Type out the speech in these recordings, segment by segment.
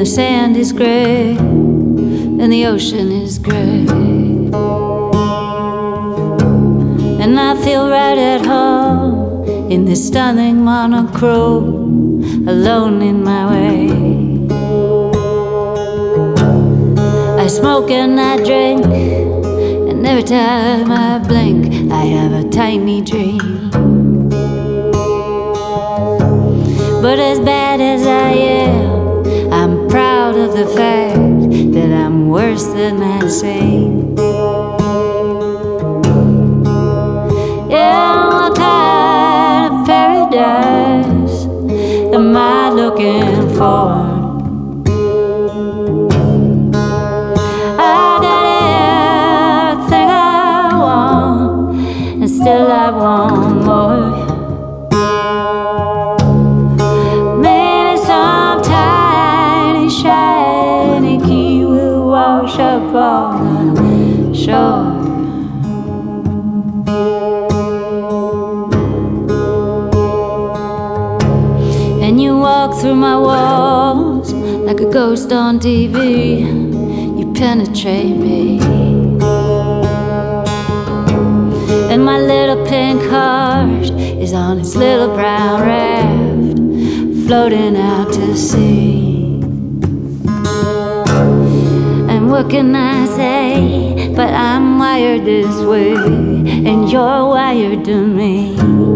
the sand is gray, and the ocean is gray. And I feel right at home in this stunning monochrome, alone in my way. I smoke and I drink, and every time I blink I have a tiny dream. But as bad as I am, I'm proud of the fact that I'm worse than I seem. Yeah, what kind of paradise am I looking for? I got everything I want, and still I want more. Maybe some tiny shiny key will wash up on the shore. And you walk through my walls like a ghost on TV. You penetrate me, and my little pink heart is on its little brown raft, floating out to sea. And what can I say? But I'm wired this way, and you're wired to me.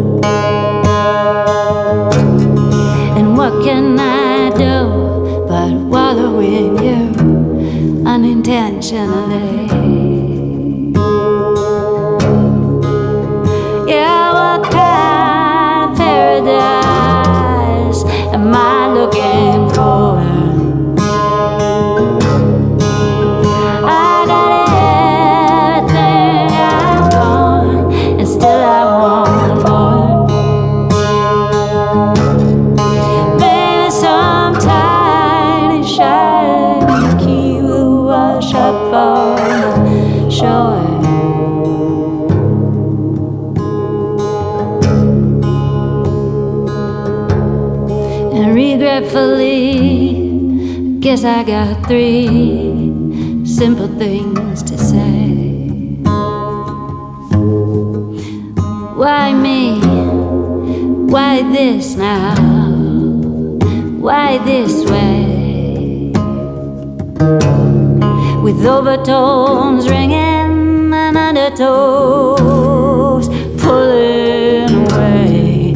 And what can I do but wallow in you unintentionally? Yeah, what kind of paradise am I looking for? I got everything I want, and still I want more. Maybe some tiny shiny key will wash up on the shore. And regretfully, I guess I got three simple things to say. Why me? Why this now? Why this way? With overtones ringing and undertones pulling away.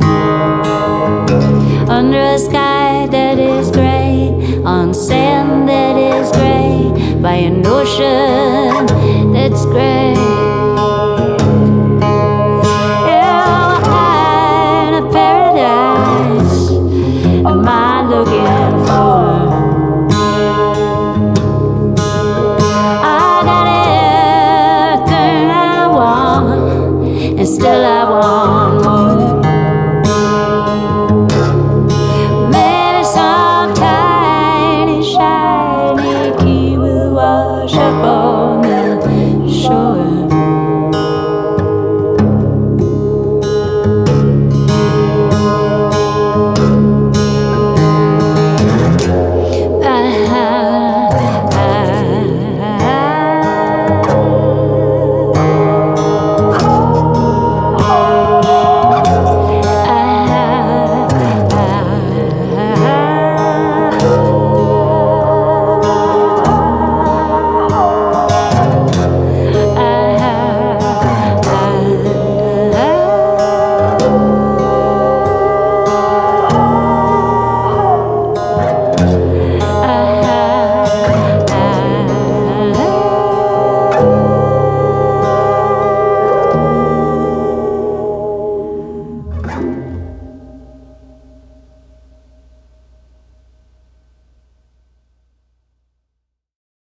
Under a sky that is gray, on sand that is gray, by an ocean that's gray. Yeah, what kind of paradise am I looking for? I got everything I want, and still